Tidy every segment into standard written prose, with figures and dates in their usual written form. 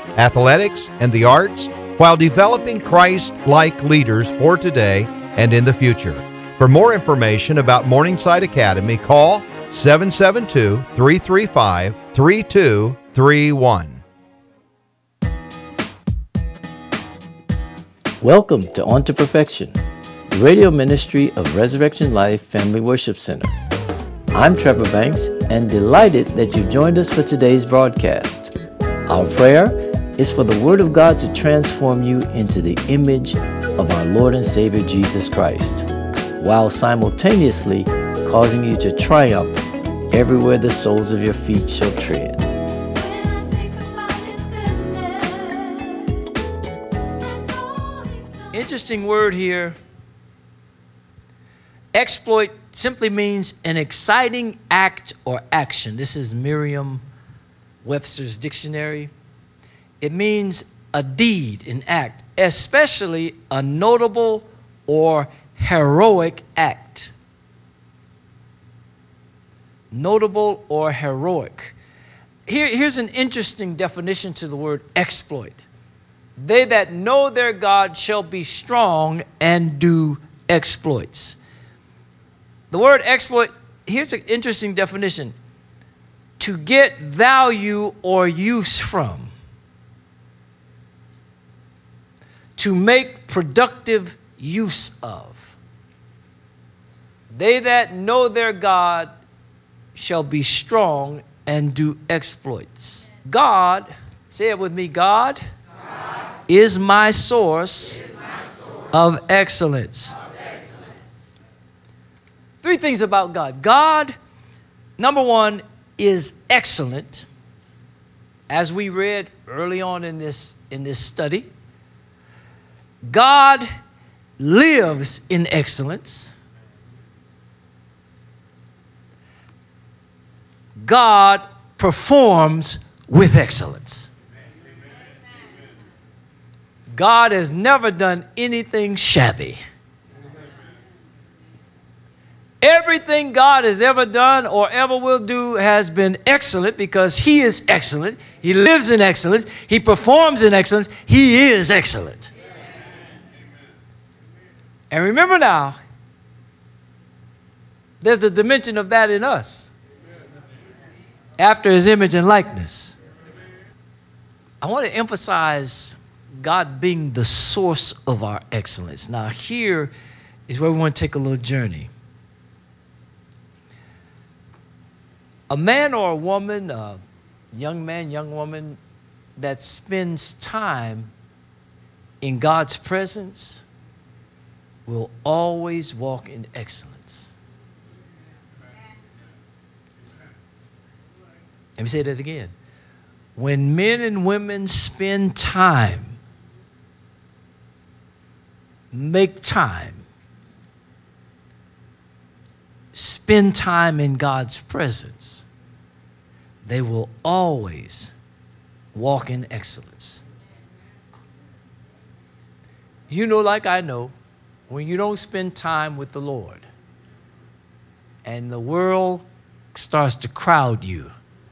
athletics, and the arts while developing Christ-like leaders for today and in the future. For more information about Morningside Academy, call 772-335-3231. Welcome to On to Perfection, the radio ministry of Resurrection Life Family Worship Center. I'm Trevor Banks and delighted that you joined us for today's broadcast. Our prayer is for the Word of God to transform you into the image of our Lord and Savior Jesus Christ, while simultaneously causing you to triumph everywhere the soles of your feet shall tread. Interesting word here. Exploit simply means an exciting act or action. This is Merriam-Webster's dictionary. It means a deed, an act, especially a notable or heroic act. Notable or heroic. Here's an interesting definition to the word exploit. They that know their God shall be strong and do exploits. The word exploit, here's an interesting definition. To get value or use from. To make productive use of. They that know their God shall be strong and do exploits. God, say it with me, God is my source of excellence. Three things about God. God, number one, is excellent, as we read early on in this study. God lives in excellence. God performs with excellence. God has never done anything shabby. Everything God has ever done or ever will do has been excellent because He is excellent. He lives in excellence. He performs in excellence. He is excellent. And remember now, there's a dimension of that in us. After His image and likeness. I want to emphasize God being the source of our excellence. Now here is where we want to take a little journey. A man or a woman, a young man, young woman that spends time in God's presence will always walk in excellence. Let me say that again. When men and women spend time, make time, spend time in God's presence, they will always walk in excellence. You know, like I know, when you don't spend time with the Lord and the world starts to crowd you,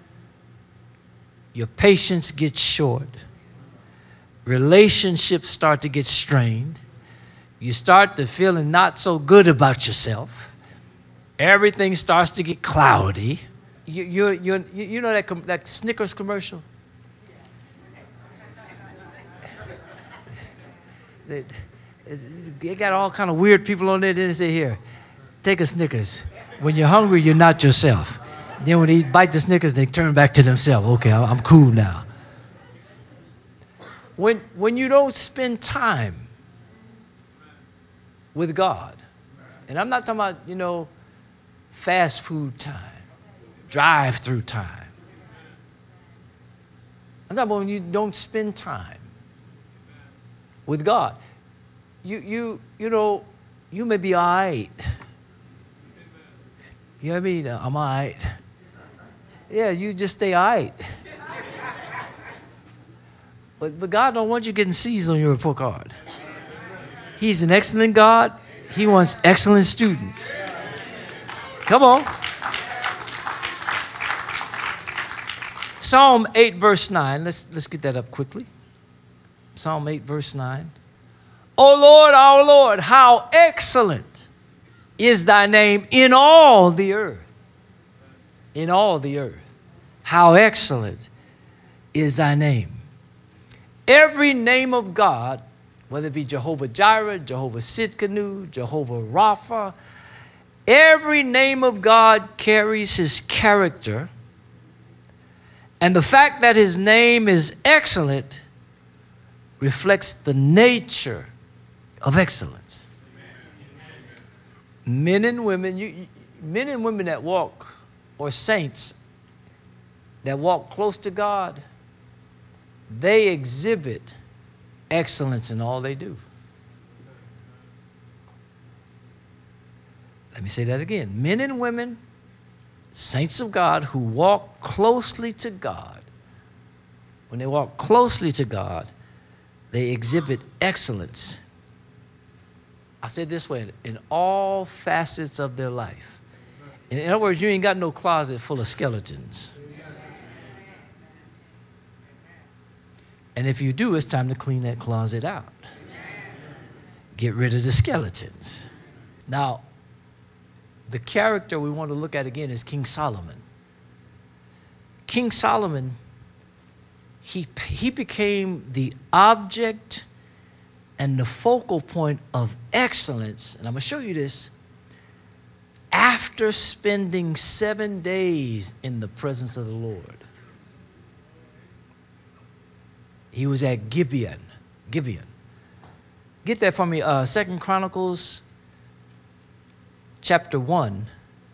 your patience gets short, relationships start to get strained, you start to feeling not so good about yourself, everything starts to get cloudy. You know that Snickers commercial? They got all kind of weird people on there. Then they say, here, take a Snickers. When you're hungry, you're not yourself. Then when they bite the Snickers, they turn back to themselves. Okay, I'm cool now. When you don't spend time with God, and I'm not talking about, fast food time, drive-through time. I'm talking about when you don't spend time with God. You may be all right. You know what I mean? I'm all right. Yeah, you just stay all right. But God don't want you getting C's on your report card. He's an excellent God. He wants excellent students. Come on. Psalm 8, verse 9. Let's get that up quickly. Psalm 8, verse 9. O Lord, our Lord, how excellent is thy name in all the earth. In all the earth. How excellent is thy name. Every name of God, whether it be Jehovah Jireh, Jehovah Sidkenu, Jehovah Rapha, every name of God carries his character. And the fact that his name is excellent reflects the nature of excellence. Men and women, men and women that walk, or saints that walk close to God, they exhibit excellence in all they do. Let me say that again. Men and women, saints of God who walk closely to God, when they walk closely to God, they exhibit excellence. I say it this way, in all facets of their life. In other words, you ain't got no closet full of skeletons. And if you do, it's time to clean that closet out. Get rid of the skeletons. Now, the character we want to look at again is King Solomon. King Solomon, he became the object and the focal point of excellence. And I'm going to show you this. After spending 7 days in the presence of the Lord. He was at Gibeon. Get that for me. 2 Chronicles chapter 1.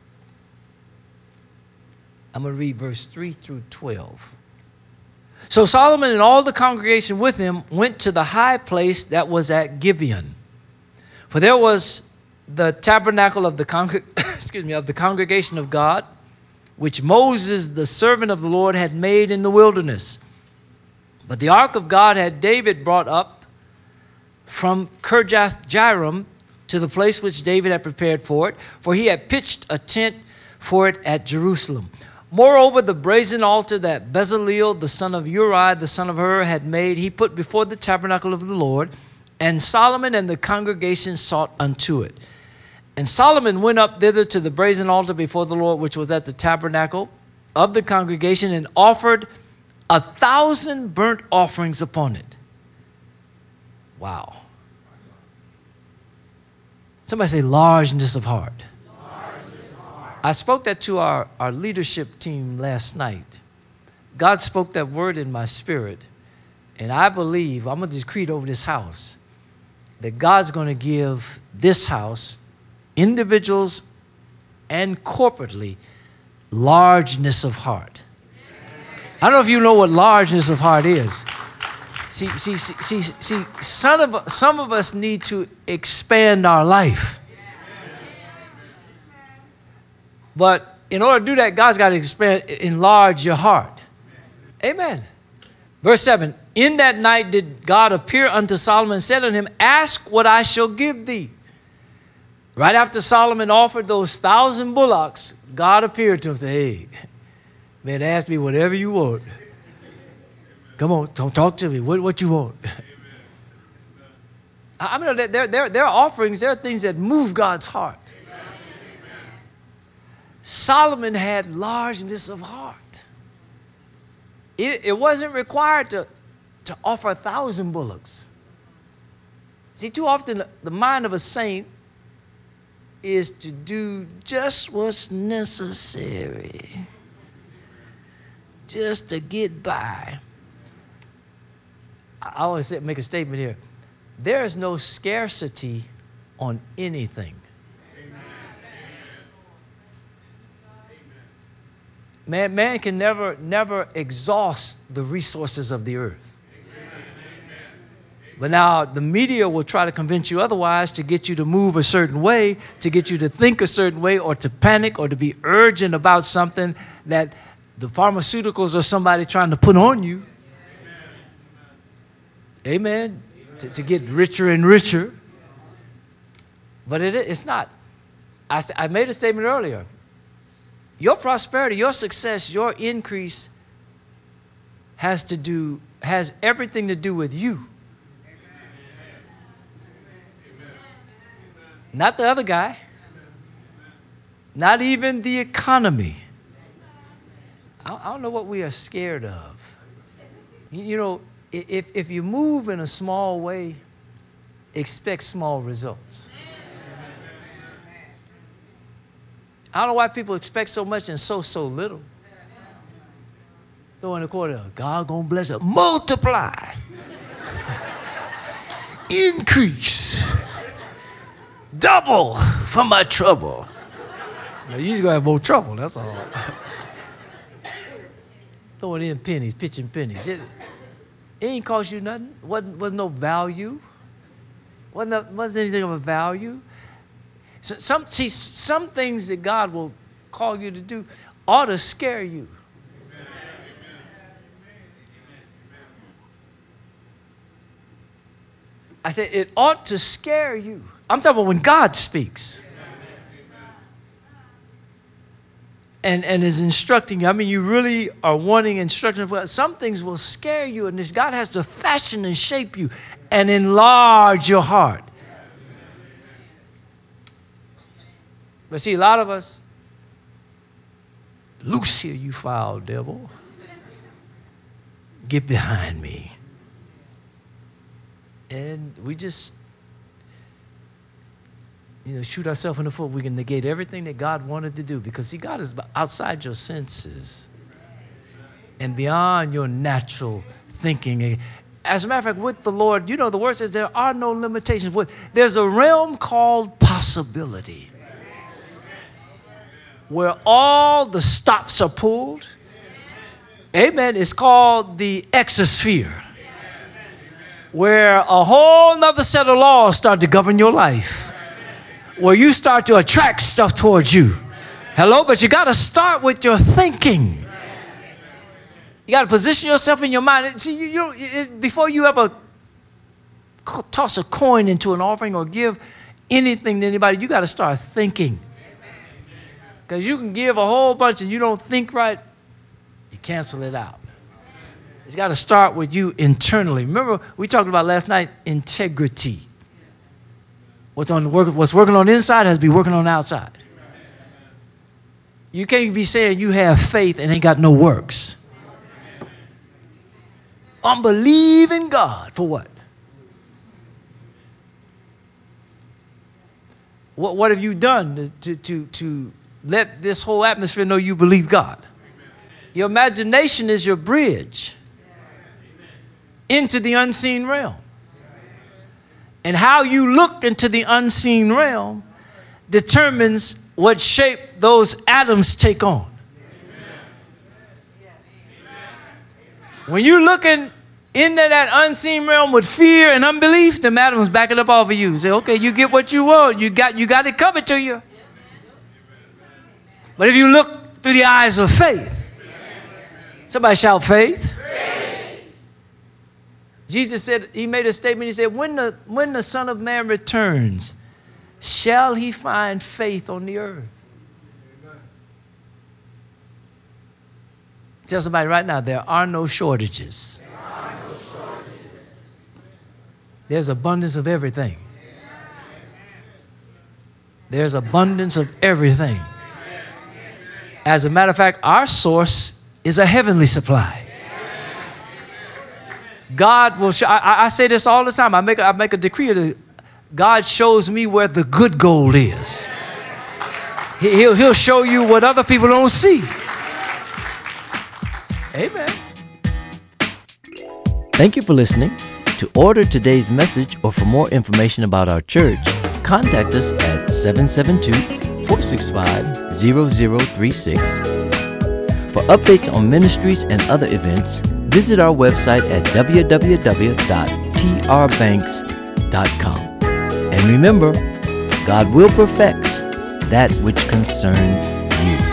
I'm going to read verse 3 through 12. So Solomon and all the congregation with him went to the high place that was at Gibeon. For there was the tabernacle of the congregation of God, which Moses, the servant of the Lord, had made in the wilderness. But the ark of God had David brought up from Kirjath-Jearim to the place which David had prepared for it, for he had pitched a tent for it at Jerusalem. Moreover, the brazen altar that Bezaleel, the son of Uri, the son of Hur, had made, he put before the tabernacle of the Lord, and Solomon and the congregation sought unto it. And Solomon went up thither to the brazen altar before the Lord, which was at the tabernacle of the congregation, and offered 1,000 burnt offerings upon it. Wow. Somebody say largeness of heart. I spoke that to our leadership team last night. God spoke that word in my spirit. And I believe, I'm going to decree it over this house, that God's going to give this house, individuals and corporately, largeness of heart. I don't know if you know what largeness of heart is. See, some of us need to expand our life. But in order to do that, God's got to enlarge your heart. Amen. Verse 7, in that night did God appear unto Solomon and said unto him, ask what I shall give thee. Right after Solomon offered those 1,000 bullocks, God appeared to him and said, hey, man, ask me whatever you want. Come on, talk to me. What you want? I mean, there are offerings, there are things that move God's heart. Solomon had largeness of heart. It wasn't required to offer 1,000 bullocks. See, too often the mind of a saint is to do just what's necessary, just to get by. I always make a statement here. There is no scarcity on anything. Man can never exhaust the resources of the earth. But now the media will try to convince you otherwise, to get you to move a certain way, to get you to think a certain way, or to panic, or to be urgent about something that the pharmaceuticals or somebody trying to put on you. Amen. To get richer and richer. But it's not. I made a statement earlier. Your prosperity, your success, your increase has everything to do with you. Not the other guy. Not even the economy. I don't know what we are scared of. You know, if you move in a small way, expect small results. I don't know why people expect so much and so little. Throw in the quarter, God gonna bless it. Multiply. Increase. Double for my trouble. Now, you just gonna have more trouble, that's all. Throwing in pennies, pitching pennies. It ain't cost you nothing. Wasn't no value. Wasn't anything of a value. So some things that God will call you to do ought to scare you. I said it ought to scare you. I'm talking about when God speaks. And is instructing you. I mean, you really are wanting instruction. Some things will scare you, and God has to fashion and shape you and enlarge your heart. But see, a lot of us, loose here, you foul devil. Get behind me. And we just, shoot ourselves in the foot. We can negate everything that God wanted to do because, see, God is outside your senses and beyond your natural thinking. As a matter of fact, with the Lord, the word says there are no limitations. There's a realm called possibility where all the stops are pulled. Amen. It's called the exosphere, where a whole nother set of laws start to govern your life, where you start to attract stuff towards you. Hello? But you got to start with your thinking. You got to position yourself in your mind. See, before you ever toss a coin into an offering or give anything to anybody, you got to start thinking. Because you can give a whole bunch and you don't think right, you cancel it out. It's got to start with you internally. Remember, we talked about last night, integrity. What's working on the inside has to be working on the outside. You can't be saying you have faith and ain't got no works. Unbelieving God for what? What have you done to let this whole atmosphere know you believe God? Your imagination is your bridge into the unseen realm. And how you look into the unseen realm determines what shape those atoms take on. When you're looking into that unseen realm with fear and unbelief, the atoms backing up off of you. Say, okay, you get what you want. You got it covered to you. But if you look through the eyes of faith, somebody shout faith. Jesus said, he made a statement, he said, when the Son of Man returns, shall he find faith on the earth? Tell somebody right now, there are no shortages. There's abundance of everything. There's abundance of everything. As a matter of fact, our source is a heavenly supply. God will show, I say this all the time. I make a decree that God shows me where the good gold is. He'll show you what other people don't see. Amen. Thank you for listening. To order today's message or for more information about our church, contact us at 772-465-0036. For updates on ministries and other events, visit our website at www.trbanks.com. And remember, God will perfect that which concerns you.